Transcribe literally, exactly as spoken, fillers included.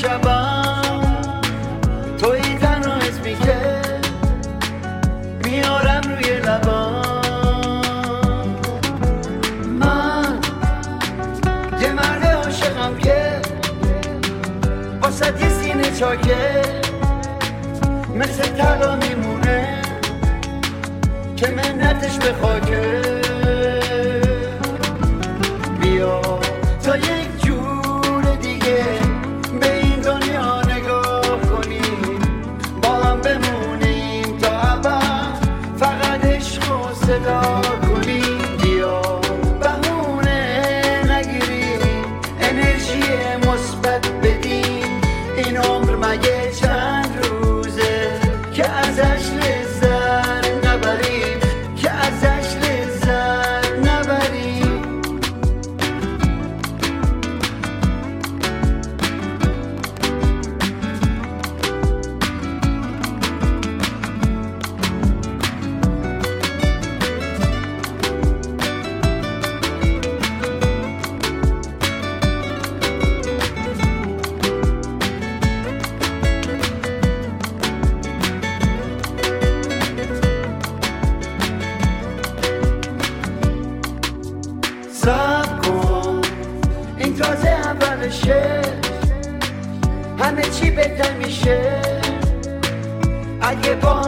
شبم توی تنها اسمی که میارم روی لبم. من یه مرد عاشقم که واسه یه سینه چاکه مثل طلا میمونه که منتش به خاکه. بیا تا یک جور دیگه به این دنیا نگاه کنیم، با هم بمونیم تا ابد فقط عشق و صدا کنیم. بیا بهونه نگیریم، انرژی مثبت بدیم. این عمر مگه چند روزه که ازش لذت نبریم، که ازش لذت نبریم. صبر کن این تازه اولشه، همه چی بهتر میشه اگه با